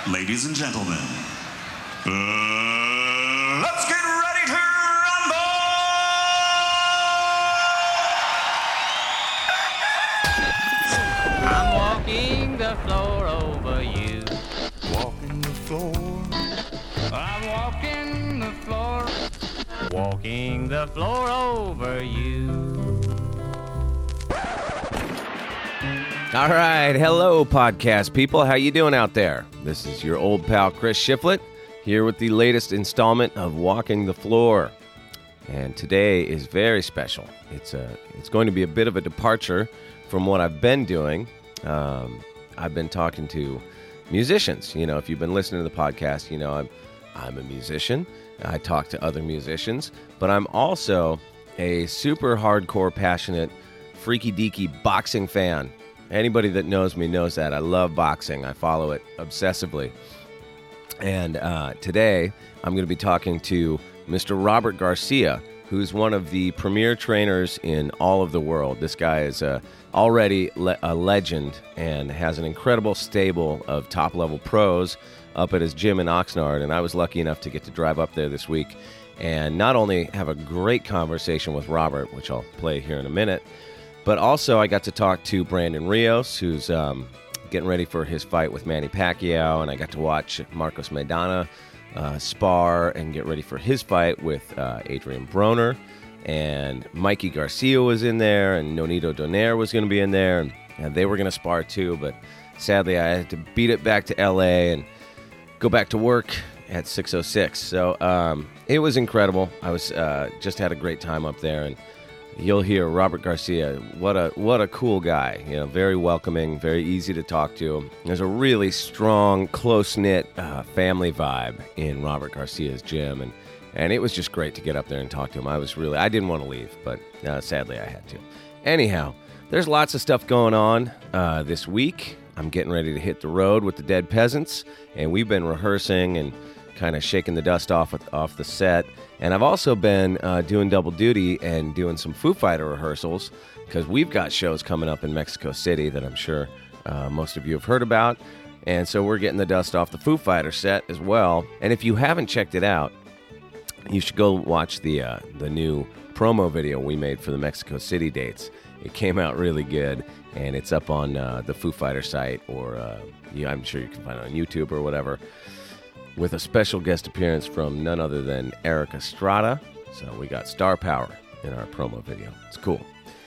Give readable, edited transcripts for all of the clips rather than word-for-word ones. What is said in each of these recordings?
Ladies and gentlemen, let's get ready to rumble! I'm walking the floor over you. Walking the floor. I'm walking the floor. Walking the floor over you. All right, hello podcast people. How you doing out there? This is your old pal Chris Shiflett here with the latest installment of Walking the Floor. And today is very special. It's going to be a bit of a departure from what I've been doing. I've been talking to musicians. You know, if you've been listening to the podcast, you know I'm a musician. I talk to other musicians, but I'm also a super hardcore, passionate, freaky deaky boxing fan. Anybody that knows me knows that. I love boxing. I follow it obsessively. And today, I'm going to be talking to Mr. Robert Garcia, who's one of the premier trainers in all of the world. This guy is already a legend and has an incredible stable of top-level pros up at his gym in Oxnard. And I was lucky enough to get to drive up there this week and not only have a great conversation with Robert, which I'll play here in a minute, but also I got to talk to Brandon Rios, who's getting ready for his fight with Manny Pacquiao, and I got to watch Marcos Maidana spar and get ready for his fight with Adrian Broner, and Mikey Garcia was in there, and Nonito Donaire was going to be in there, and they were going to spar too, but sadly I had to beat it back to LA and go back to work at 6:06. So it was incredible. I was just had a great time up there, and you'll hear Robert Garcia. What a cool guy. You know, very welcoming, very easy to talk to. There's a really strong, close-knit family vibe in Robert Garcia's gym, and it was just great to get up there and talk to him. I didn't want to leave, but sadly I had to. Anyhow, there's lots of stuff going on this week. I'm getting ready to hit the road with the Dead Peasants, and we've been rehearsing and kind of shaking the dust off the set. And I've also been doing double duty and doing some Foo Fighter rehearsals because we've got shows coming up in Mexico City that I'm sure most of you have heard about. And so we're getting the dust off the Foo Fighter set as well. And if you haven't checked it out, you should go watch the new promo video we made for the Mexico City dates. It came out really good, and it's up on the Foo Fighter site, or I'm sure you can find it on YouTube or whatever, with a special guest appearance from none other than Eric Estrada. So we got star power in our promo video. It's cool.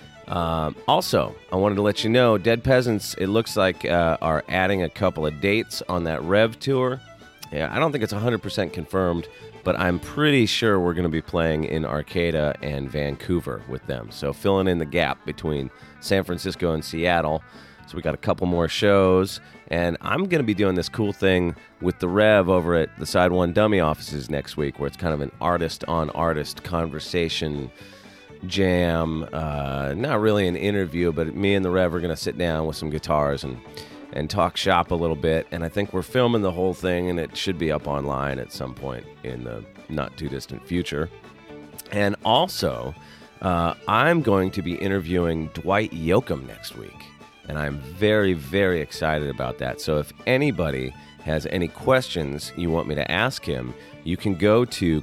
Also, I wanted to let you know, Dead Peasants, it looks like are adding a couple of dates on that Rev tour. Yeah, I don't think it's 100% confirmed, but I'm pretty sure we're going to be playing in Arcata and Vancouver with them. So filling in the gap between San Francisco and Seattle. So we got a couple more shows, and I'm going to be doing this cool thing with the Rev over at the Side One Dummy offices next week, where it's kind of an artist-on-artist conversation jam. Not really an interview, but me and the Rev are going to sit down with some guitars and talk shop a little bit. And I think we're filming the whole thing, and it should be up online at some point in the not-too-distant future. And also, I'm going to be interviewing Dwight Yoakam next week. And I'm very, very excited about that. So if anybody has any questions you want me to ask him, you can go to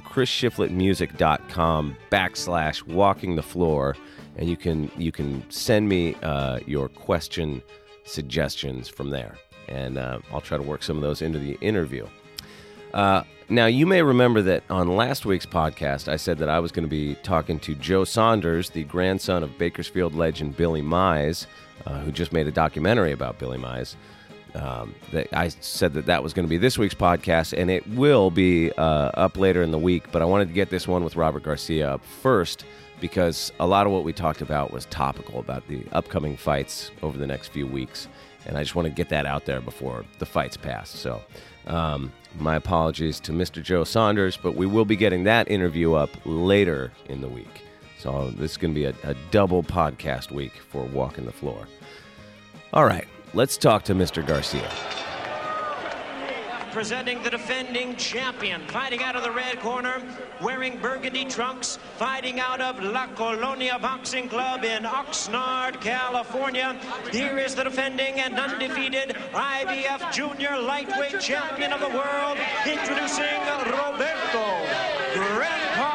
chrisshiflettmusic.com/walking the floor, and you can send me your question suggestions from there. And I'll try to work some of those into the interview. Now, you may remember that on last week's podcast, I said that I was going to be talking to Joe Saunders, the grandson of Bakersfield legend Billy Mize, who just made a documentary about Billy Mize. That I said that was going to be this week's podcast, and it will be up later in the week, but I wanted to get this one with Robert Garcia up first because a lot of what we talked about was topical about the upcoming fights over the next few weeks, and I just want to get that out there before the fights pass. So my apologies to Mr. Joe Saunders, but we will be getting that interview up later in the week. So this is going to be a double podcast week for Walking the Floor. All right, let's talk to Mr. Garcia. presenting the defending champion, fighting out of the red corner, wearing burgundy trunks, fighting out of La Colonia Boxing Club in Oxnard, California. Here is the defending and undefeated IBF Junior Lightweight Champion of the world, introducing Roberto Grandpa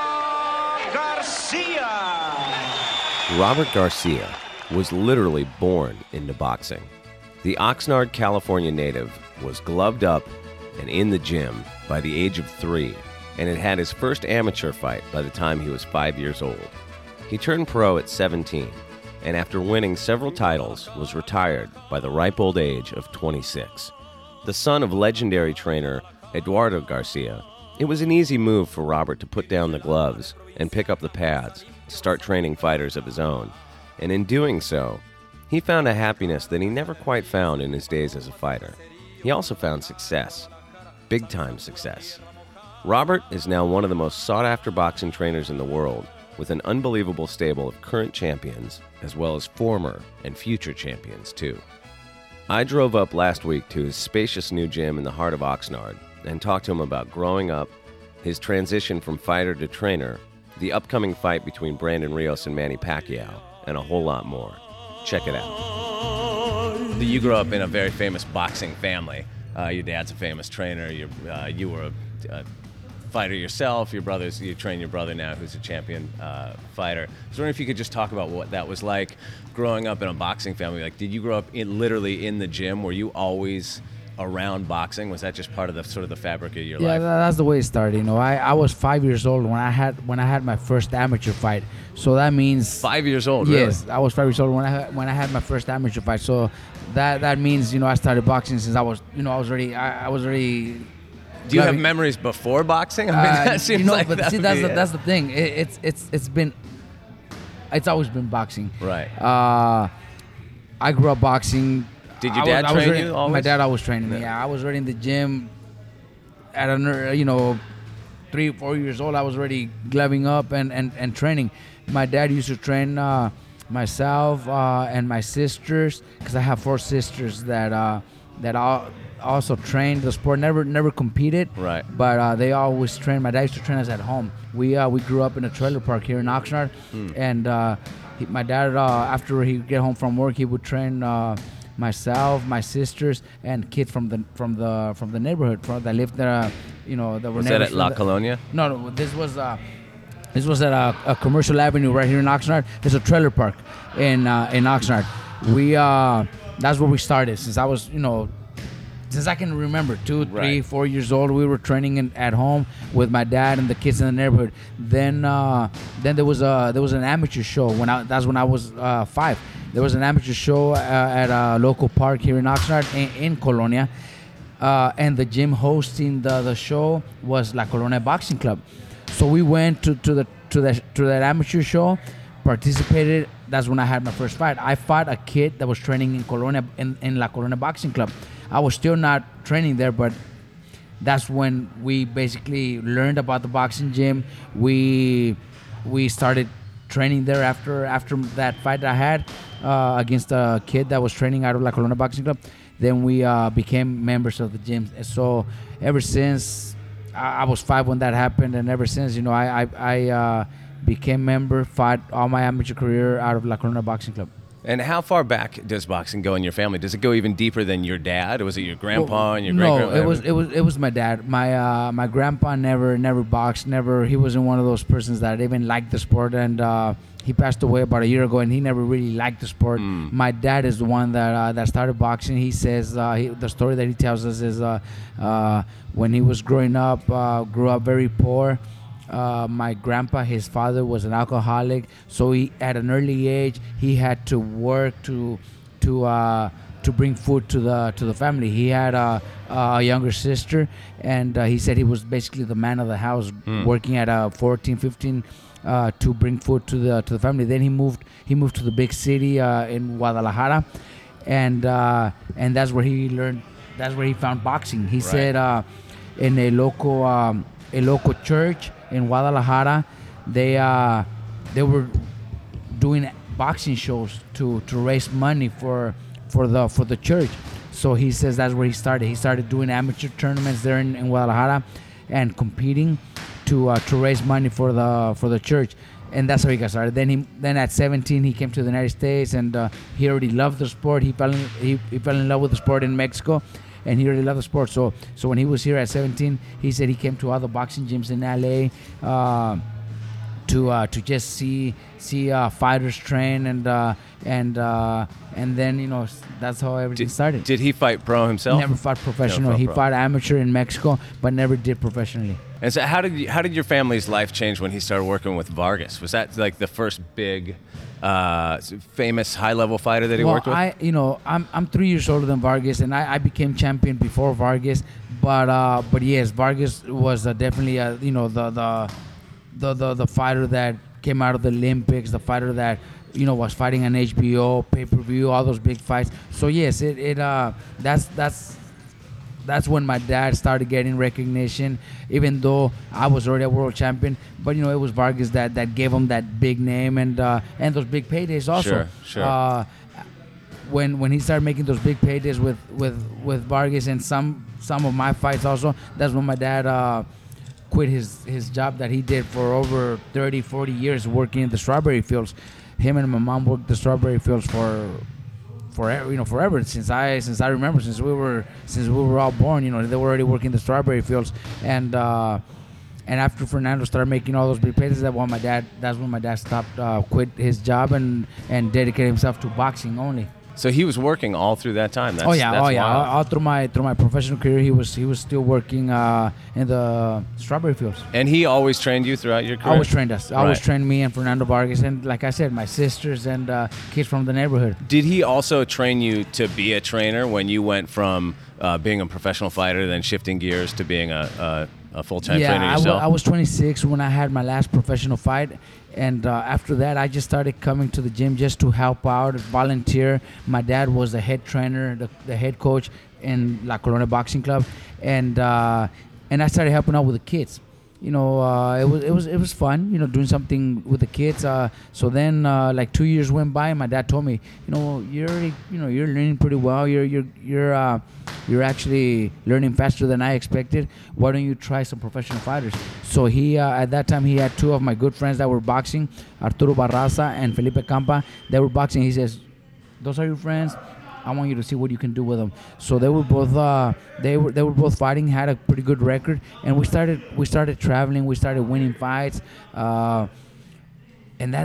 Garcia. Robert Garcia was literally born into boxing. The Oxnard, California native was gloved up and in the gym by the age of 3, and had had his first amateur fight by the time he was 5 years old. He turned pro at 17, and after winning several titles, was retired by the ripe old age of 26. The son of legendary trainer Eduardo Garcia, it was an easy move for Robert to put down the gloves and pick up the pads to start training fighters of his own, and in doing so, he found a happiness that he never quite found in his days as a fighter. He also found success, big-time success. Robert is now one of the most sought-after boxing trainers in the world, with an unbelievable stable of current champions, as well as former and future champions, too. I drove up last week to his spacious new gym in the heart of Oxnard and talked to him about growing up, his transition from fighter to trainer, the upcoming fight between Brandon Rios and Manny Pacquiao, and a whole lot more. Check it out. You grew up in a very famous boxing family. Your dad's a famous trainer. You were a fighter yourself. You train your brother now, who's a champion fighter. I was wondering if you could just talk about what that was like growing up in a boxing family. Like, did you grow up literally in the gym? Were you always around boxing? Was that just part of the fabric of your life? Yeah, that's the way it started. You know, I was 5 years old when I had my first amateur fight. So that means 5 years old. Yes, really? I was 5 years old when I had my first amateur fight. So that means, you know, I started boxing since I was already. Do you have memories before boxing? I mean, that seems like but see, that's the thing. It's always been boxing. Right. I grew up boxing. Did your dad train you always? My dad always trained me. Yeah, I was already in the gym at 3 or 4 years old. I was already gloving up and training. My dad used to train myself and my sisters, because I have 4 sisters that also trained the sport. Never competed. Right. But they always trained. My dad used to train us at home. We grew up in a trailer park here in Oxnard, and my dad after he would get home from work, he would train myself, my sisters, and kids from the neighborhood that lived there. That were. Was that at La Colonia? No, this was at a commercial avenue right here in Oxnard. There's a trailer park in Oxnard. That's where we started. Since I was, since I can remember, 2, 3, Right. 4 years old, we were training at home with my dad and the kids in the neighborhood. Then there was an amateur show that's when I was 5. There was an amateur show at a local park here in Oxnard in Colonia, and the gym hosting the show was La Colonia Boxing Club. So we went to that amateur show, participated. That's when I had my first fight. I fought a kid that was training in Colonia in La Colonia Boxing Club. I was still not training there, but that's when we basically learned about the boxing gym. We started training there after that fight I had against a kid that was training out of La Colonia Boxing Club. Then we became members of the gym. So ever since I was 5 when that happened, and ever since, I became member, fought all my amateur career out of La Colonia Boxing Club. And how far back does boxing go in your family? Does it go even deeper than your dad? Or was it your grandpa and your great-grandpa? No, it was my dad. My grandpa never boxed. He wasn't one of those persons that even liked the sport, and he passed away about a year ago, and he never really liked the sport. My dad is the one that started boxing. He says the story that he tells us is when he was growing up, grew up very poor. My grandpa, his father, was an alcoholic, so at an early age he had to work to bring food to the family. He had a younger sister, and he said he was basically the man of the house, working at 14, 15 to bring food to the family. Then he moved to the big city in Guadalajara, and that's where he learned. That's where he found boxing. He said in a local church in Guadalajara, they were doing boxing shows to raise money for the church. So he says that's where he started. He started doing amateur tournaments there in Guadalajara, and competing to raise money for the church. And that's how he got started. Then at 17 he came to the United States, and he already loved the sport. He fell in love with the sport in Mexico, and he really loved the sport. So when he was here at 17, he said he came to all the boxing gyms in LA to just see fighters train, and then that's how everything started. Did he fight pro himself? Never fought professional. Never fought He pro. fought amateur in Mexico, but never did professionally. And so how did your family's life change when he started working with Vargas? Was that like the first big, famous high-level fighter that he worked with? I'm 3 years older than Vargas, and I became champion before Vargas. But yes, Vargas was definitely the fighter that came out of the Olympics, the fighter that was fighting on HBO, pay-per-view, all those big fights. So yes, that's when my dad started getting recognition, even though I was already a world champion. But it was Vargas that gave him that big name, and those big paydays also. Sure. When he started making those big paydays with Vargas, and some of my fights also, that's when my dad quit his job that he did for over 30, 40 years working in the strawberry fields. Him and my mom worked the strawberry fields forever, since I remember, since we were all born. They were already working the strawberry fields, and after Fernando started making all those big paydays, that's when my dad stopped, quit his job, and dedicated himself to boxing only. So he was working all through that time. That's Wild. wild. All through my professional career, he was still working in the strawberry fields. And he always trained you throughout your career? Always trained us. Always Right. trained me and Fernando Vargas, and like I said, my sisters and kids from the neighborhood. Did he also train you to be a trainer when you went from being a professional fighter, then shifting gears to being a full-time trainer yourself? I was 26 when I had my last professional fight, and after that, I just started coming to the gym just to help out, volunteer. My dad was the head trainer, the head coach in La Colonia Boxing Club, and I started helping out with the kids. It was fun, doing something with the kids. So then, like 2 years went by, and my dad told me, you're already, you're learning pretty well. You're actually learning faster than I expected. Why don't you try some professional fighters? So he, at that time, he had two of my good friends that were boxing, Arturo Barraza and Felipe Campa. They were boxing. He says, "Those are your friends. I want you to see what you can do with them." So they were both they were both fighting, had a pretty good record, and we started traveling, we started winning fights, and that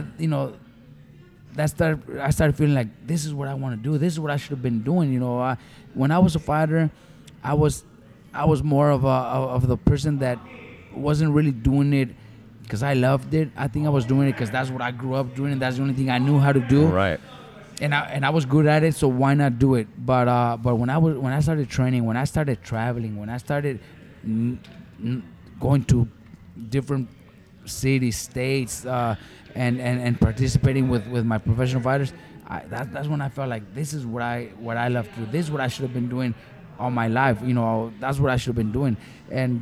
I started feeling like this is what I want to do. This is what I should have been doing. When I was a fighter, I was more of the person that wasn't really doing it because I loved it. I think I was doing it because that's what I grew up doing, and that's the only thing I knew how to do. Right. And I was good at it, so why not do it? But when I started training, when I started traveling, when I started going to different cities, states, and participating with my professional fighters, that's when I felt like this is what I love to do. This is what I should have been doing all my life. That's what I should have been doing, and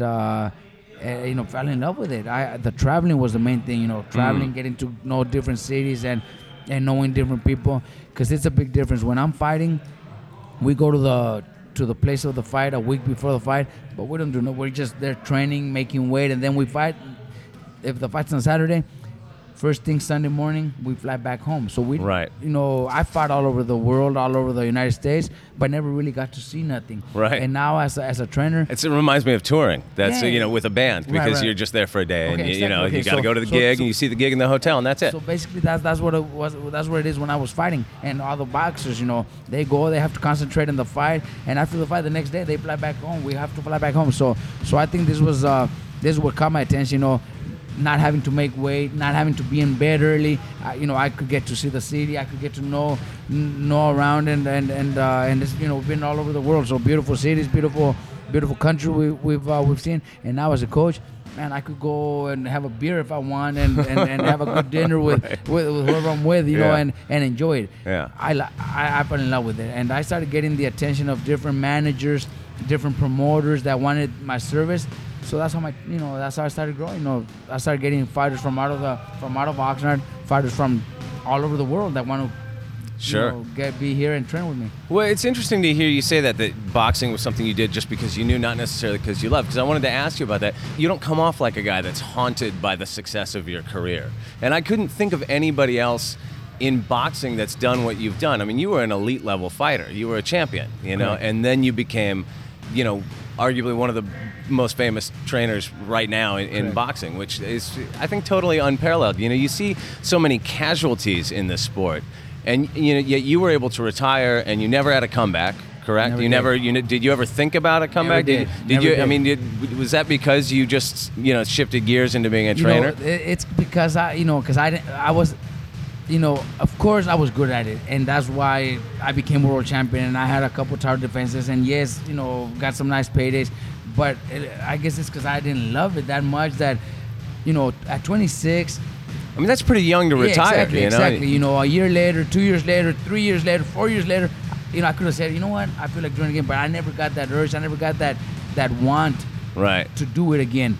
fell in love with it. The traveling was the main thing. Traveling, getting to know different cities and knowing different people, because it's a big difference. When I'm fighting, we go to the place of the fight a week before the fight, but we don't do no. We're just there training, making weight, and then we fight. If the fight's on Saturday, first thing Sunday morning, we fly back home. So we, Right. I fought all over the world, all over the United States, but never really got to see nothing. Right. And now as a trainer, It reminds me of touring. That's Yeah. with a band, because Right. you're just there for a day, and Okay, you exactly. Okay, got to so- go to the so- gig, so- and you see the gig in the hotel, and that's it. So basically, that's what it was. That's what it is when I was fighting. And all the boxers, they go, they have to concentrate on the fight, and after the fight, the next day they fly back home. We have to fly back home. So I think this is what caught my attention. Not having to make weight, not having to be in bed early. I could get to see the city. I could get to know around, and it's, we've been all over the world. So beautiful cities, beautiful country we've seen. And now as a coach, man, I could go and have a beer if I want, and have a good dinner with whoever I'm with, Yeah. and enjoy it. Yeah. I fell in love with it, and I started getting the attention of different managers, different promoters that wanted my service. So that's how that's how I started growing. I started getting fighters from out of Oxnard, fighters from all over the world that want to Sure. Be here and train with me. Well, it's interesting to hear you say that boxing was something you did just because you knew, not necessarily because you loved. Because I wanted to ask you about that. You don't come off like a guy that's haunted by the success of your career. And I couldn't think of anybody else in boxing that's done what you've done. I mean, you were an elite level fighter. You were a champion, Correct. and then you became, arguably one of the most famous trainers right now in boxing, which is, I think, totally unparalleled. You see so many casualties in this sport, and yet you were able to retire, and you never had a comeback. Correct. Did you ever think about a comeback? Never did. Did you? Never I did. mean, was that because you just shifted gears into being a trainer? It's because I was. Of course I was good at it, and that's why I became world champion, and I had a couple title defenses, and yes, got some nice paydays, but I guess it's because I didn't love it that much that, at 26. I mean, that's pretty young to retire. Exactly. A year later, 2 years later, 3 years later, 4 years later, I could have said, you know what, I feel like doing it again, but I never got that urge. I never got that want to do it again.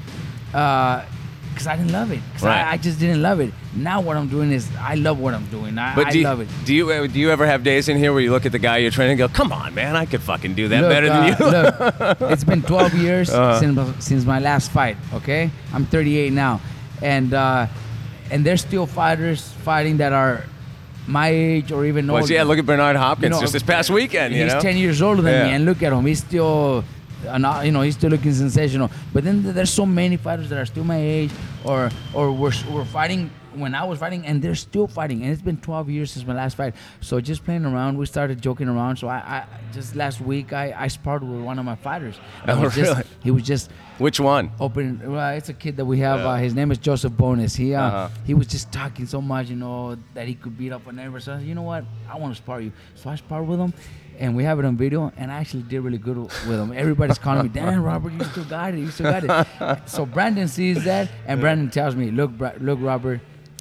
Because I didn't love it. I just didn't love it. Now what I'm doing is I love what I'm doing. I love it. Do you ever have days in here where you look at the guy you're training and go, come on, man, I could fucking do that better than you? Look, it's been 12 years since my last fight, okay? I'm 38 now. And there's still fighters fighting that are my age or even older. Well, yeah, look at Bernard Hopkins just this past weekend. He's 10 years older than me, and look at him. He's still... he's still looking sensational. But then there's so many fighters that are still my age, or we're fighting when I was fighting, and they're still fighting. And it's been 12 years since my last fight. So just playing around, we started joking around. So I just last week I sparred with one of my fighters. Really? He was just. Which one? Open. Well, it's a kid that we have. His name is Joseph Bonis. He was just talking so much, that he could beat up on everybody. So I said, you know what? I want to spar you. So I sparred with him. And we have it on video, and I actually did really good with him. Everybody's calling me, damn, Robert, you still got it. So Brandon sees that, and Brandon tells me, look, Robert,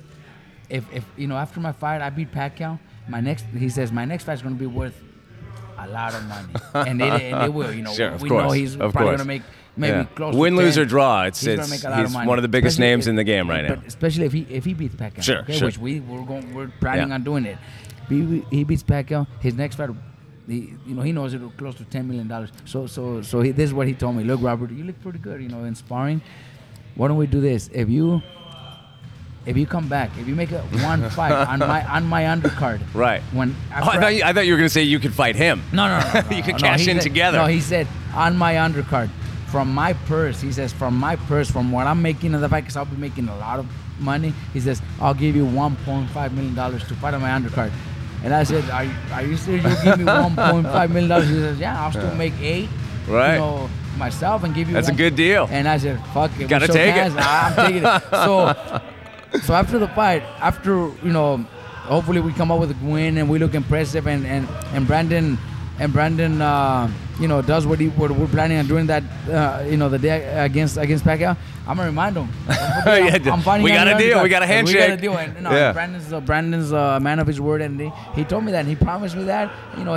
if after my fight I beat Pacquiao, my next fight's going to be worth a lot of money, and it will. Sure, we know he's probably going to make maybe close win, to 10. lose or draw. He's one of the biggest names in the game right now. But especially if he beats Pacquiao, sure. Which we're planning on doing it. He beats Pacquiao. His next fight. He knows it'll close to $10 million. So this is what he told me. Look, Robert, you look pretty good, in sparring. Why don't we do this? If you come back, if you make one fight on my undercard, right? I thought you were going to say you could fight him. No. You could cash in together. No, he said on my undercard, from my purse. He says from my purse, from what I'm making in the fight, because I'll be making a lot of money. He says I'll give you $1.5 million to fight on my undercard. And I said, are you serious? You'll give me $1.5 million? He says, yeah, I'll still make $8 million myself and give you That's a good deal. And I said, fuck it. Gotta take it. I'm taking it. So after the fight, hopefully we come up with a win and we look impressive, and Brandon does what we're planning on doing that the day against Pacquiao. I'm gonna remind him. I'm fighting. We got a deal. We got a handshake. We got a deal. And Brandon's a man of his word, and he told me that, and he promised me that.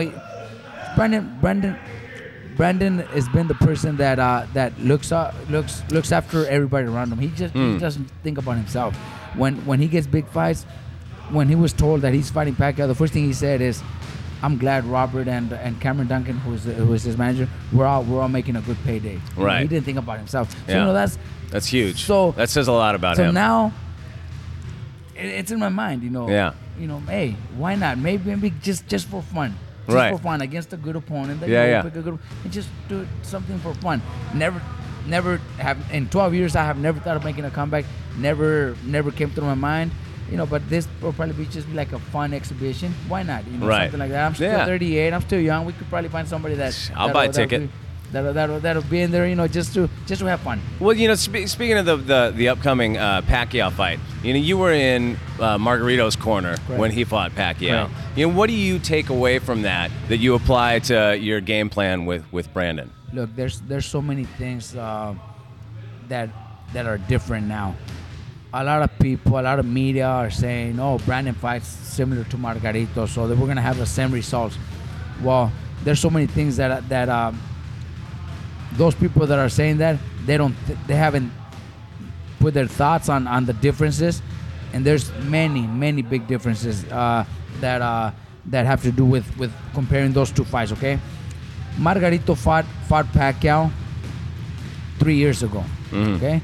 Brandon has been the person that looks after everybody around him. He doesn't think about himself. When he gets big fights, when he was told that he's fighting Pacquiao, the first thing he said is, I'm glad Robert and Cameron Duncan, who is his manager, we're all making a good payday. Right. He didn't think about himself. So that's huge. So that says a lot about him. So now it's in my mind, Yeah. Hey, why not? Maybe just for fun. Right. For fun against a good opponent. Pick a good, and just do something for fun. Never have in 12 years I have never thought of making a comeback. Never came through my mind. But this will probably be just like a fun exhibition. Why not? Something like that. I'm still 38. I'm still young. We could probably find somebody I'll buy a ticket. That'll be in there. Just to have fun. Well, speaking of the upcoming Pacquiao fight, you were in Margarito's corner when he fought Pacquiao. Right. What do you take away from that you apply to your game plan with Brandon? Look, there's so many things that are different now. A lot of people, a lot of media are saying, "Oh, Brandon fights similar to Margarito, so that we're gonna have the same results." Well, there's so many things that those people that are saying that they haven't put their thoughts on the differences, and there's many big differences that that have to do with comparing those two fights. Okay, Margarito fought Pacquiao 3 years ago. Okay,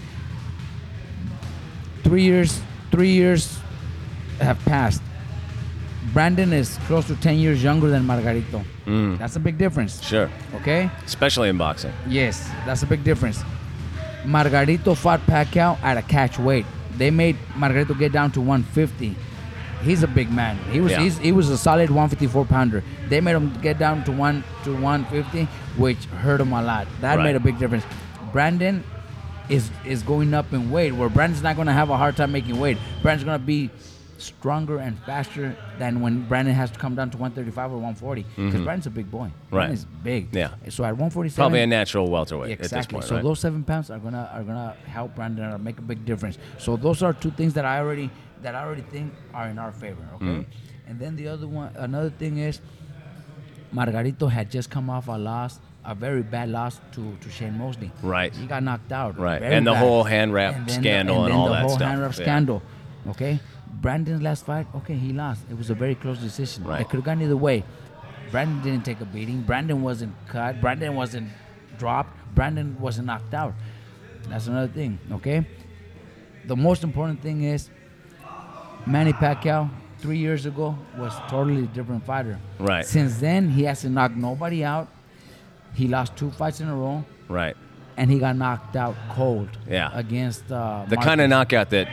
3 years have passed. Brandon is close to 10 years younger than Margarito. That's a big difference. Sure. Okay? Especially in boxing. Yes, that's a big difference. Margarito fought Pacquiao at a catch weight. They made Margarito get down to 150. He's a big man. He was a solid 154 pounder. They made him get down to 150, which hurt him a lot. That Right. made a big difference. Brandon is going up in weight, where Brandon's not going to have a hard time making weight. Brandon's going to be stronger and faster than when Brandon has to come down to 135 or 140, because Brandon's a big boy. Brandon's big. Yeah. So at 147, Probably a natural welterweight exactly. at this point, So right? those 7 pounds are gonna help Brandon make a big difference. So those are two things that I already think are in our favor. Okay. And then another thing is, Margarito had just come off a very bad loss to Shane Mosley. Right. He got knocked out. Right. Very And the bad. whole hand wrap And then scandal and all the that whole stuff. hand wrap Yeah. scandal. Okay. Brandon's last fight, okay, he lost. It was a very close decision. Right. It could have gone either way. Brandon didn't take a beating. Brandon wasn't cut. Brandon wasn't dropped. Brandon wasn't knocked out. That's another thing, okay? The most important thing is, Manny Pacquiao 3 years ago was totally different fighter. Right. Since then, he hasn't knocked nobody out. He lost 2 fights in a row, Right. and he got knocked out cold. Yeah. Against The kind of knockout that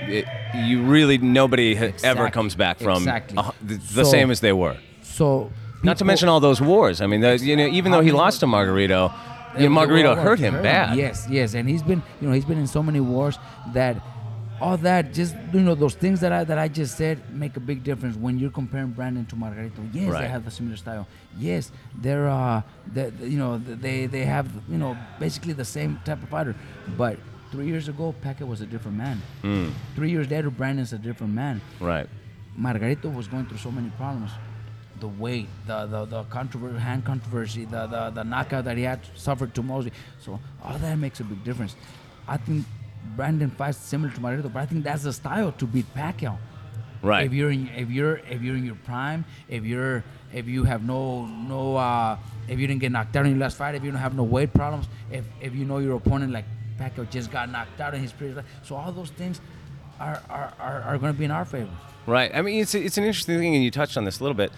nobody ever Exactly. comes back from Exactly. The So- same as they were. So Not to people- mention all those wars. I mean, even though he lost to Margarito, Margarito hurt him bad. Yes, and he's been in so many wars that all that, just those things that I just said make a big difference when you're comparing Brandon to Margarito. Yes, Right. they have the similar style. Yes, they're they have basically the same type of fighter. But 3 years ago, Pacquiao was a different man. 3 years later, Brandon's a different man. Right. Margarito was going through so many problems. The weight, the hand controversy, the knockout that he had suffered to Mosley. So all that makes a big difference. I think Brandon fights similar to Margarito, but I think that's the style to beat Pacquiao. Right. If you're in your prime, if you have if you didn't get knocked out in your last fight, if you don't have no weight problems, if you know your opponent like Pacquiao just got knocked out in his previous life, so all those things are going to be in our favor. Right. I mean, it's an interesting thing, and you touched on this a little bit.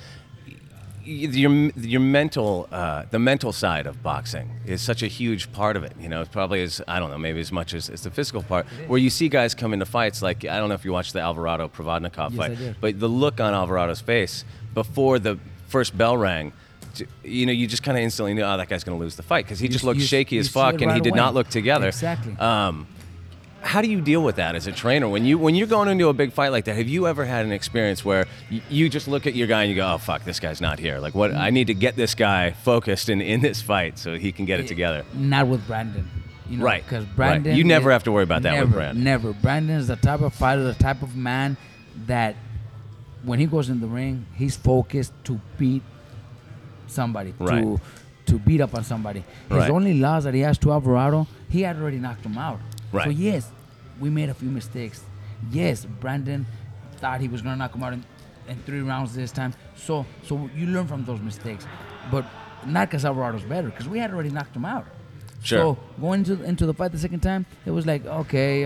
Your mental, the mental side of boxing is such a huge part of it. It's probably maybe as much as the physical part. Where you see guys come into fights, like, I don't know if you watched the Alvarado Provodnikov Yes, fight, I did. but the look on Alvarado's face before the first bell rang, you just kind of instantly knew, that guy's going to lose the fight, because he just looked shaky as see fuck, it and he right did away. not look together. Exactly. How do you deal with that as a trainer when you're going into a big fight like that? Have you ever had an experience where you just look at your guy and you go, "Oh fuck, this guy's not here. Like, what? I need to get this guy focused in this fight so he can get it together." Not with Brandon. Right. Because Right. Brandon. You never have to worry about that with never, Brandon. Never. Brandon is the type of fighter, the type of man that when he goes in the ring, he's focused to beat somebody, Right. to beat up on somebody. His Right. only loss that he has to Alvarado, he had already knocked him out. Right. So yes, we made a few mistakes. Yes, Brandon thought he was gonna knock him out in 3 rounds this time. So you learn from those mistakes, but not because Alvarado's better, because we had already knocked him out. Sure. So going into the fight the second time, it was like, okay,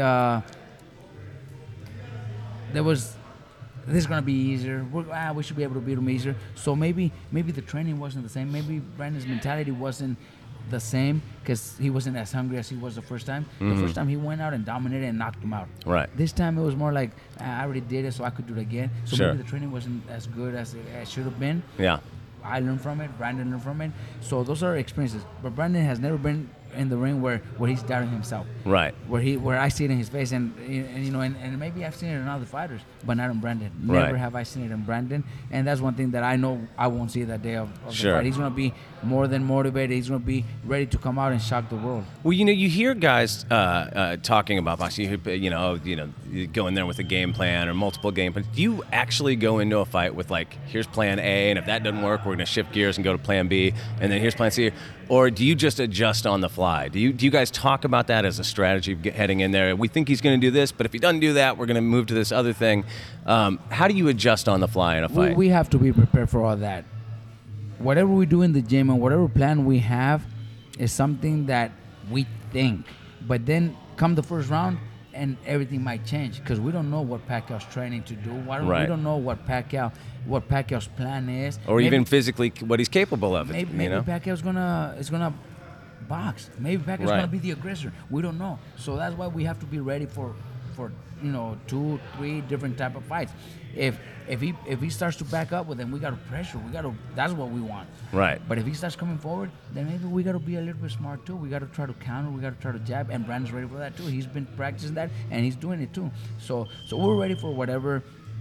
this is gonna be easier. We should be able to beat him easier. So maybe the training wasn't the same. Maybe Brandon's mentality wasn't the same because he wasn't as hungry as he was the first time. The first time he went out and dominated and knocked him out. Right. This time it was more like, I already did it, so I could do it again. So Sure. maybe the training wasn't as good as it should have been. Yeah. I learned from it. Brandon learned from it. So those are experiences. But Brandon has never been in the ring where he's doubting himself. Right. Where I see it in his face, and maybe I've seen it in other fighters, but not in Brandon. Right. Never have I seen it in Brandon, and that's one thing that I know I won't see that day of Sure. the fight. He's gonna be more than motivated. He's gonna be ready to come out and shock the world. Well, you hear guys talking about boxing. You go in there with a game plan or multiple game plans. Do you actually go into a fight with like, here's plan A, and if that doesn't work, we're going to shift gears and go to plan B, and then here's plan C? Or do you just adjust on the fly fly? Do you guys talk about that as a strategy of heading in there? We think he's going to do this, but if he doesn't do that, we're going to move to this other thing. How do you adjust on the fly in a fight? We have to be prepared for all that. Whatever we do in the gym and whatever plan we have is something that we think. But then come the first round, and everything might change because we don't know what Pacquiao's training to do. Right. We don't know what Pacquiao's plan is, or even physically what he's capable of. Maybe Pacquiao's is gonna box. Maybe Pacquiao's Right. gonna be the aggressor. We don't know. So that's why we have to be ready for 2, 3 different type of fights. If he starts to back up, well, then we got to pressure. That's what we want. Right. But if he starts coming forward, then maybe we got to be a little bit smart too. We got to try to counter. We got to try to jab. And Brandon's ready for that too. He's been practicing that, and he's doing it too. So we're ready for whatever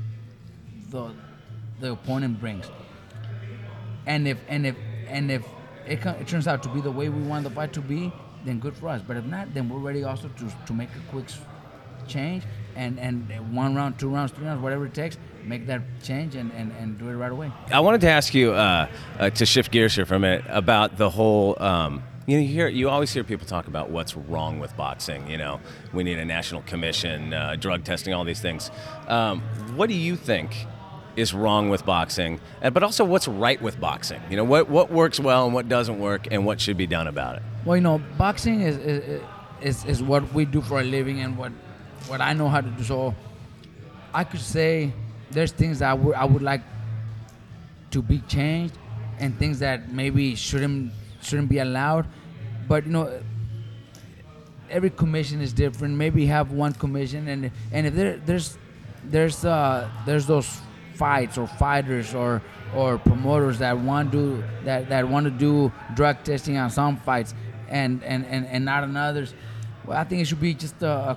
the opponent brings. And if it turns out to be the way we want the fight to be, then good for us. But if not, then we're ready also to make a quick change and 1 round, 2 rounds, 3 rounds, whatever it takes, make that change and do it right away. I wanted to ask you to shift gears here for a minute about the whole. You always hear people talk about what's wrong with boxing. We need a national commission, drug testing, all these things. What do you think is wrong with boxing, but also what's right with boxing? What works well and what doesn't work, and what should be done about it? Well, boxing is what we do for a living and what I know how to do. So I could say there's things that I would like to be changed and things that maybe shouldn't be allowed. But every commission is different. Maybe have one commission, and if there's those fights or fighters or promoters that want to do drug testing on some fights and not on others. Well, I think it should be just a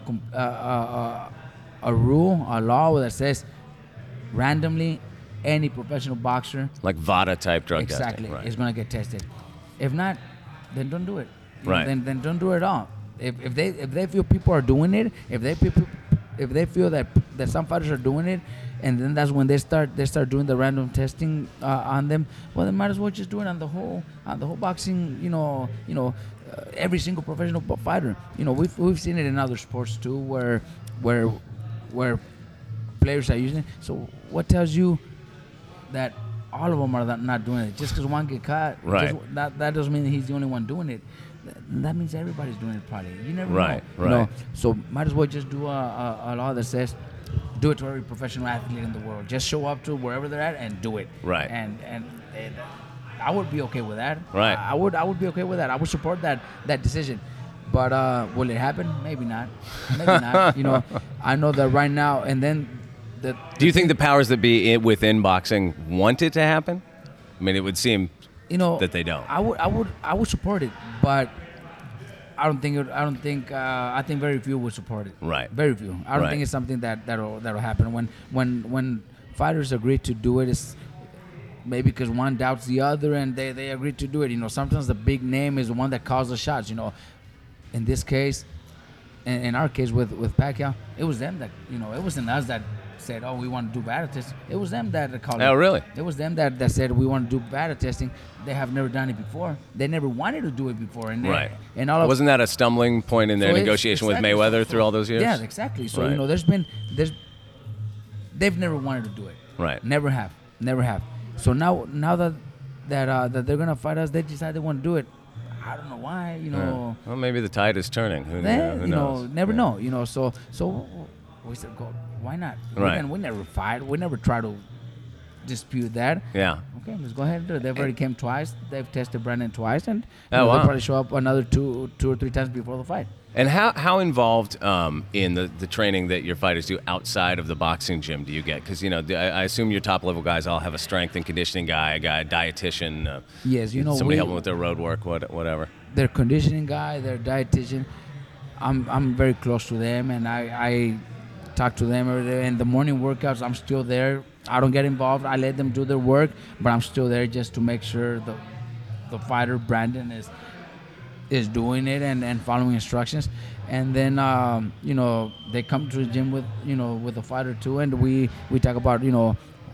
rule, a law that says randomly any professional boxer, like VADA type drug testing, exactly, is going to get tested. If not, then don't do it. Right. Then don't do it at all. If they feel people are doing it, if they feel that some fighters are doing it, and then that's when they start doing the random testing on them, well, they might as well just do it on the whole boxing. Every single professional fighter. We've seen it in other sports too, where players are using it. So what tells you that all of them are not doing it? Just because one get caught, right? That doesn't mean that he's the only one doing it. That means everybody's doing it probably. You never know. Right. So might as well just do a law that says do it to every professional athlete in the world. Just show up to wherever they're at and do it. Right. And I would be okay with that. Right. I would be okay with that. I would support that decision. But will it happen? Maybe not. Maybe not. I know that right now. And then do you think the powers that be within boxing want it to happen? I mean, it would seem that they don't. I would support it, but I think very few would support it. Right. Very few. I don't think it's something that'll happen. When fighters agree to do it, it's maybe because one doubts the other and they agree to do it. Sometimes the big name is the one that calls the shots. In this case, in our case with Pacquiao, it was them that it wasn't us that said, "Oh, we want to do VADA testing." It was them that called it. Oh, really? It was them that said we want to do VADA testing. They have never done it before. They never wanted to do it before. And right. And wasn't that a stumbling point in their negotiation with Mayweather through all those years? Yeah, exactly. So right. they've never wanted to do it. Right. Never have. So now that they're gonna fight us, they decide they want to do it. I don't know why. Well, maybe the tide is turning. Who knows? Never know. So we said, go. Why not? Right. We never fight. We never try to dispute that. Yeah. Okay, let's go ahead and do it. They've already came twice. They've tested Brandon twice, and wow. they'll probably show up another two or three times before the fight. And how involved in the training that your fighters do outside of the boxing gym do you get? Because I assume your top level guys all have a strength and conditioning guy, a dietitian. Yes, somebody helping with their road work, whatever. Their conditioning guy, their dietitian. I'm very close to them, and I talk to them every day. And the morning workouts, I'm still there. I don't get involved. I let them do their work, but I'm still there just to make sure the fighter Brandon is doing it and following instructions. And then they come to the gym with the fighter too, and we talk about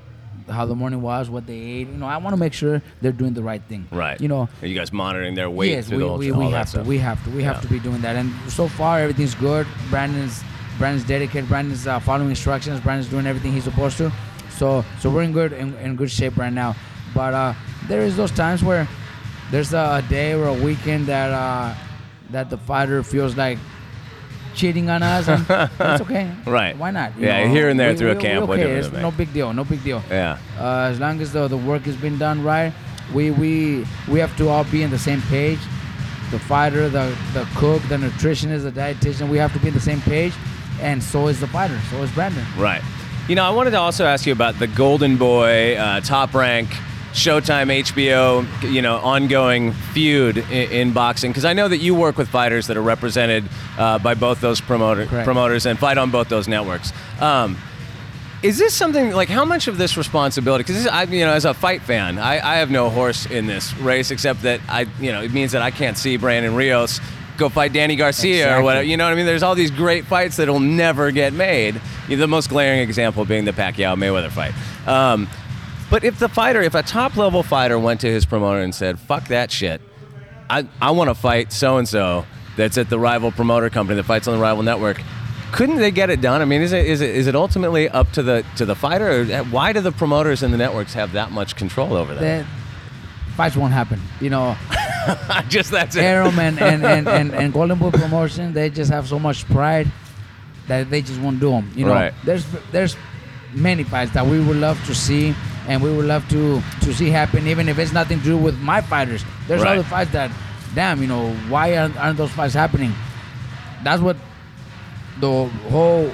how the morning was, what they ate. You know, I want to make sure they're doing the right thing. Right. You know. Are you guys monitoring their weight? Yes, through we all that have to. stuff? We have to be doing that. And so far, everything's good. Brandon's dedicated. Brandon's following instructions. Brandon's doing everything he's supposed to. So we're in good shape right now. But there is those times where there's a day or a weekend that the fighter feels like cheating on us, and it's okay. Right. Why not? You Yeah, know, here and there through a camp, we're okay. whatever It's it may. no big deal. No big deal. Yeah. As long as the work has been done right, we have to all be on the same page. The fighter, the cook, the nutritionist, the dietitian, we have to be on the same page, and so is the fighter. So is Brandon. Right. You know, I wanted to also ask you about the Golden Boy, Top Rank, Showtime, HBO, you know, ongoing feud in boxing. Because I know that you work with fighters that are represented by both those Correct. promoters and fight on both those networks. Is this something, like, how much of this responsibility, because as a fight fan, I have no horse in this race except that it means that I can't see Brandon Rios go fight Danny Garcia or whatever. You know what I mean? There's all these great fights that'll never get made. The most glaring example being the Pacquiao-Mayweather fight. But if a top-level fighter went to his promoter and said, fuck that shit, I want to fight so-and-so that's at the rival promoter company that fights on the rival network, couldn't they get it done? I mean, is it ultimately up to the fighter? Or why do the promoters and the networks have that much control over that? Fights won't happen. You know, just that's it. Arum and Golden Boy Promotion, they just have so much pride that they just won't do them. You know, Right. There's many fights that we would love to see, and we would love to see happen, even if it's nothing to do with my fighters. There's Right. other fights that, damn, you know, why aren't those fights happening? That's what the whole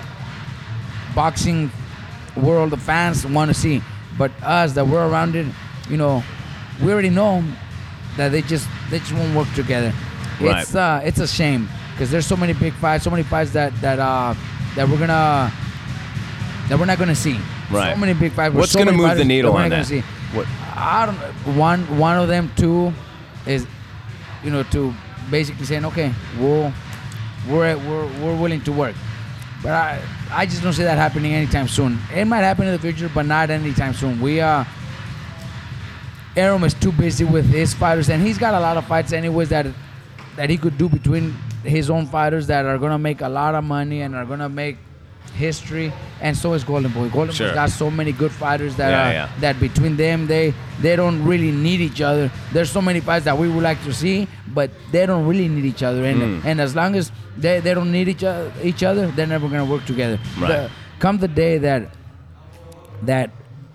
boxing world of fans want to see. But us that we're around it, you know, we already know that they just won't work together. Right. It's a shame because there's so many big fights, so many fights that we're not gonna see. Right. So many big fights. What's so gonna many move fighters the needle we're on not that? gonna see. What? I don't know. One of them two is, you know, to basically saying, okay, we're willing to work. But I just don't see that happening anytime soon. It might happen in the future, but not anytime soon. Arum is too busy with his fighters, and he's got a lot of fights anyways that he could do between his own fighters that are gonna make a lot of money and are gonna make history. And so is Golden Boy. Golden Sure. Boy's got so many good fighters that Yeah. that between them they don't really need each other. There's so many fights that we would like to see, but they don't really need each other. And as long as they don't need each other, they're never gonna work together. Right. Come the day that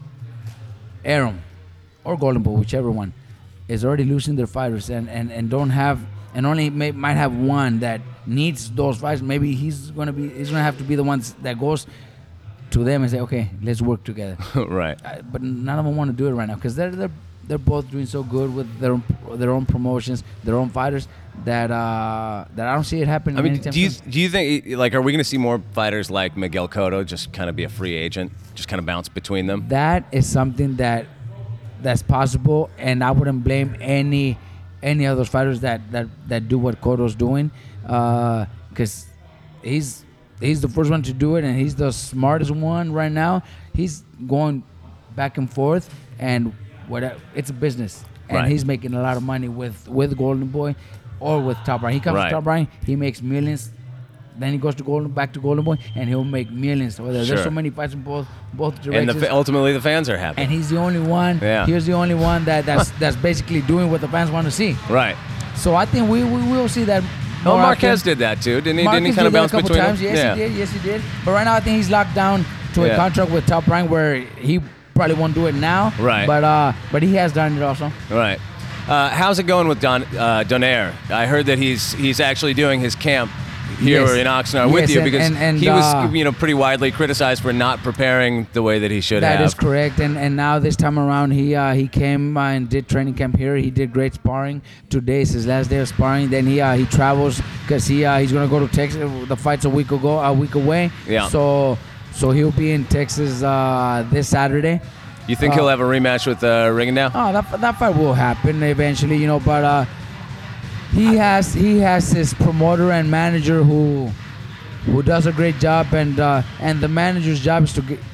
Arum or Golden Boy, whichever one, is already losing their fighters and don't have, and only might have one that needs those fights. Maybe he's gonna have to be the ones that goes to them and say, okay, let's work together. Right. But none of them want to do it right now because they're both doing so good with their own promotions, their own fighters that I don't see it happening. I mean, anytime do soon. you think, like, are we going to see more fighters like Miguel Cotto just kind of be a free agent, just kind of bounce between them? That is something that's possible, and I wouldn't blame any of those fighters that do what Cotto's doing, because he's the first one to do it, and he's the smartest one right now. He's going back and forth, and it's a business, and Right. he's making a lot of money with Golden Boy or with Top Rank. He comes Right. to Top Rank, he makes millions. Then he goes to back to Golden Boy, and he'll make millions. So there's Sure. so many fights in both And directions. ultimately, the fans are happy. And he's the only one. Yeah. He's the only one that's basically doing what the fans want to see. Right. So I think we will see that. Oh, more Marquez often. did that too, didn't he? Marquez Didn't he kind of did that bounce a couple between times. them? Yes, he did. But right now I think he's locked down to Yeah. a contract with Top Rank where he probably won't do it now. Right. But he has done it also. Right. How's it going with Donaire? I heard that he's actually doing his camp here Yes. in Oxnard with Yes, you and- because and, he was pretty widely criticized for not preparing the way that he should have. That is correct, and now this time around he came and did training camp here. He did great sparring. Today is his last day of sparring. Then he travels because he's gonna go to Texas. The fight's a week away. Yeah. So he'll be in Texas this Saturday. You think he'll have a rematch with Rigondeaux? Oh, that fight will happen eventually, you know. But he has his promoter and manager who does a great job, and the manager's job is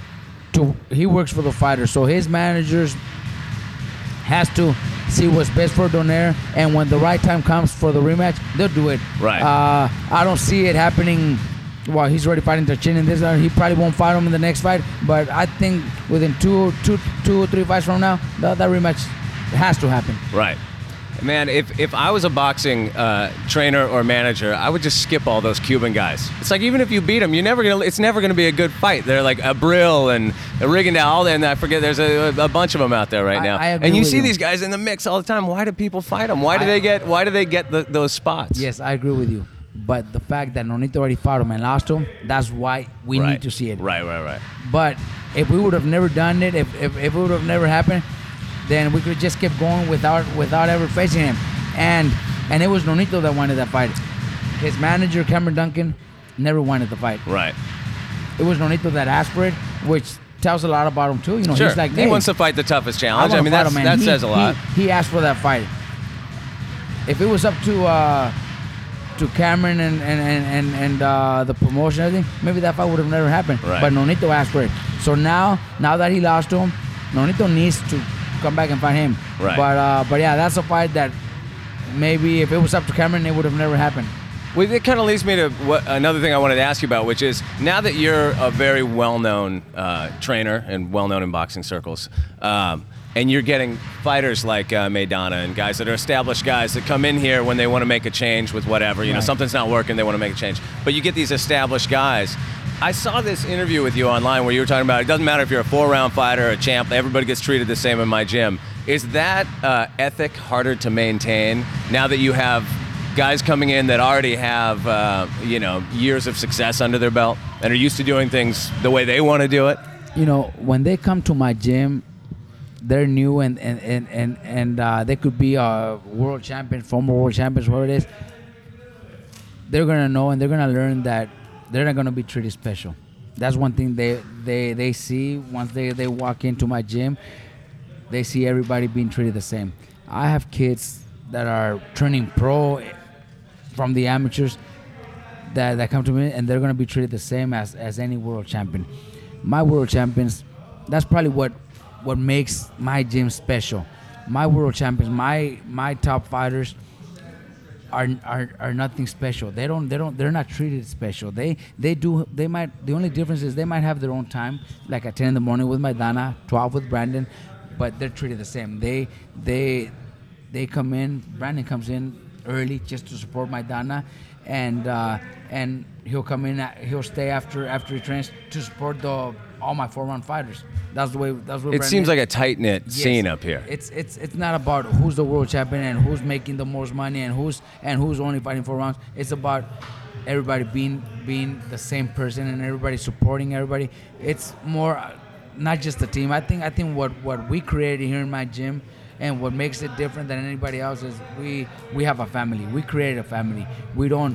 he works for the fighter, so his managers has to see what's best for Donaire, and when the right time comes for the rematch, they'll do it. Right. I don't see it happening. Well, he's already fighting Tachin in this. He probably won't fight him in the next fight, but I think within two or three fights from now, that rematch has to happen. Right. Man, if I was a boxing trainer or manager, I would just skip all those Cuban guys. It's like even if you beat them, it's never gonna be a good fight. They're like Abril and Rigondeaux, and I forget. There's a bunch of them out there right now. I agree and you with see you. these guys in the mix all the time. Why do people fight them? Why do they get those spots? Yes, I agree with you. But the fact that Nonito already fought him and lost him, that's why we need to see it. Right. But if we would have never done it, if it would have never happened, then we could just keep going without ever facing him. And it was Nonito that wanted that fight. His manager, Cameron Duncan, never wanted the fight. Right. It was Nonito that asked for it, which tells a lot about him too. You know, Sure. he's like, he hey, wants to fight the toughest challenge. I wanna mean, fight him, man. that He- says a lot. He asked for that fight. If it was up to Cameron and the promotion and everything, maybe that fight would have never happened. Right. But Nonito asked for it. So now that he lost to him, Nonito needs to come back and fight him. Right. But yeah, that's a fight that maybe if it was up to Cameron, it would have never happened. Well, it kind of leads me to another thing I wanted to ask you about, which is now that you're a very well-known trainer and well-known in boxing circles, and you're getting fighters like Maidana and guys that are established guys that come in here when they want to make a change with whatever, you know, Right. something's not working, they want to make a change. But you get these established guys. I saw this interview with you online where you were talking about it doesn't matter if you're a 4-round fighter or a champ, everybody gets treated the same in my gym. Is that ethic harder to maintain now that you have guys coming in that already have, years of success under their belt and are used to doing things the way they want to do it? You know, when they come to my gym, they're new and they could be world champions, former world champions, whatever it is. They're gonna know and they're gonna learn that they're not gonna be treated special. That's one thing they see once they walk into my gym. They see everybody being treated the same. I have kids that are turning pro from the amateurs that come to me and they're gonna be treated the same as any world champion. My world champions, that's probably what makes my gym special. My world champions, my top fighters are nothing special. They're not treated special. The only difference is they might have their own time, like at 10 in the morning with Maidana, 12 with Brandon, but they're treated the same. They come in, Brandon comes in early just to support Maidana, and he'll come in, he'll stay after he trains to support all my 4-round fighters. That's the way. It seems like a tight-knit scene up here. It's not about who's the world champion and who's making the most money and who's only fighting 4 rounds. It's about everybody being the same person and everybody supporting everybody. It's more not just the team. I think what we created here in my gym and what makes it different than anybody else is we have a family. We created a family. We don't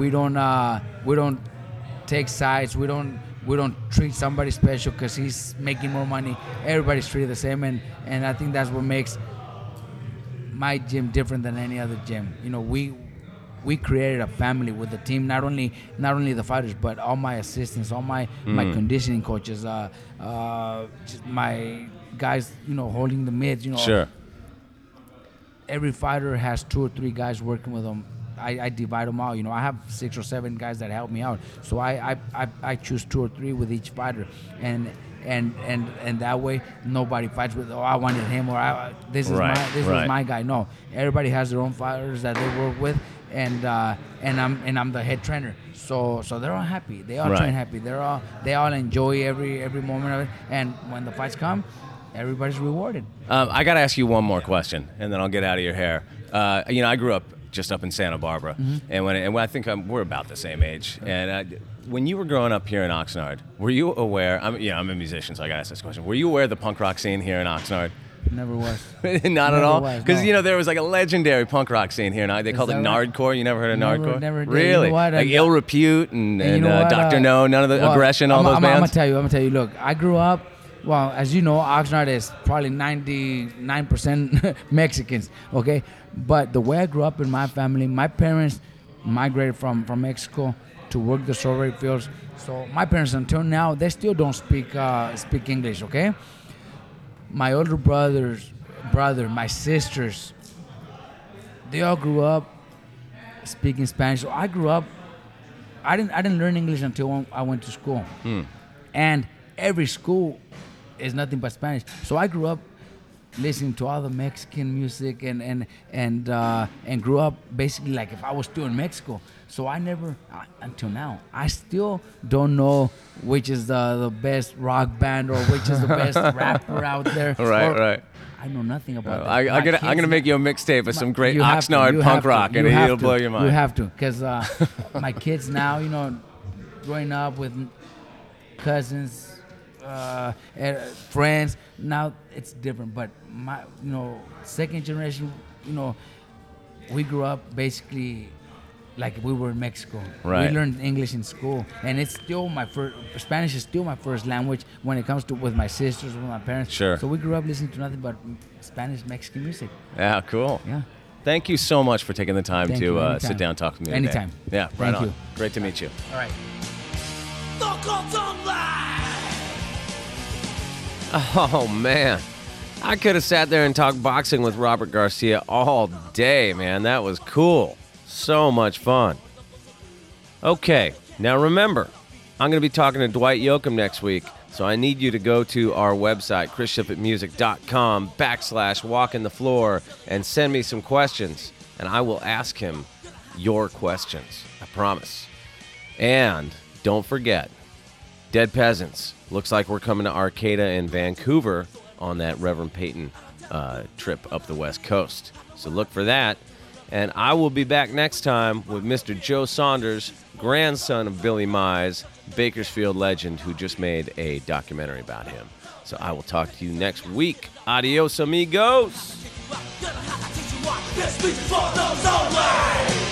take sides. We don't treat somebody special because he's making more money. Everybody's treated the same, and I think that's what makes my gym different than any other gym. You know, we created a family with the team, not only the fighters, but all my assistants, all my conditioning coaches, just my guys, holding the mids. Sure. Every fighter has 2 or 3 guys working with them. I divide them out. I have 6 or 7 guys that help me out. So I choose 2 or 3 with each fighter, and that way nobody fights with I wanted him or this is my guy. No, everybody has their own fighters that they work with, and I'm the head trainer. So they're all happy. They all train happy. They all enjoy every moment of it. And when the fights come, everybody's rewarded. I got to ask you one more question, and then I'll get out of your hair. I grew up just up in Santa Barbara, and when I think we're about the same age. And when you were growing up here in Oxnard, were you aware? I'm a musician, so I got to ask this question. Were you aware of the punk rock scene here in Oxnard? Never was. Not at all? Because, no. there was like a legendary punk rock scene here. They called it that Nardcore. You never heard of Nardcore? Never did. Really? You know what? Like Ill Repute and you know what? Dr. No, none of the Aggression, all those bands? I'm going to tell you. Look, I grew up, well, as you know, Oxnard is probably 99% Mexicans, okay? But the way I grew up in my family, my parents migrated from Mexico to work the strawberry fields. So my parents, until now, they still don't speak English. Okay. My older brother, my sisters, they all grew up speaking Spanish. So I grew up. I didn't learn English until I went to school, and every school is nothing but Spanish. So I grew up listening to all the Mexican music and grew up basically like if I was still in Mexico. So I never, until now, I still don't know which is the best rock band or which is the best rapper out there. Right. I know nothing about that. I'm gonna make you a mixtape of some great Oxnard punk rock, and it'll blow your mind. You have to, because my kids now, growing up with cousins, and friends, now it's different. But my, second generation, we grew up basically like we were in Mexico. Right. We learned English in school, and it's still Spanish is still my first language when it comes to with my sisters, with my parents. Sure. So we grew up listening to nothing but Spanish, Mexican music. Yeah, cool. Yeah. Thank you so much for taking the time Thank you. to Anytime. sit down and talk with me today. Anytime. Yeah, right Thank on. you. Great to meet you. All right. Oh, man. I could have sat there and talked boxing with Robert Garcia all day, man. That was cool. So much fun. Okay, now remember, I'm going to be talking to Dwight Yoakam next week, so I need you to go to our website, chrisshiflettmusic.com/walkingthefloor, and send me some questions, and I will ask him your questions. I promise. And don't forget, Dead Peasants. Looks like we're coming to Arcata in Vancouver on that Reverend Peyton trip up the West Coast. So look for that. And I will be back next time with Mr. Joe Saunders, grandson of Billy Mize, Bakersfield legend who just made a documentary about him. So I will talk to you next week. Adios, amigos. This beat for those online.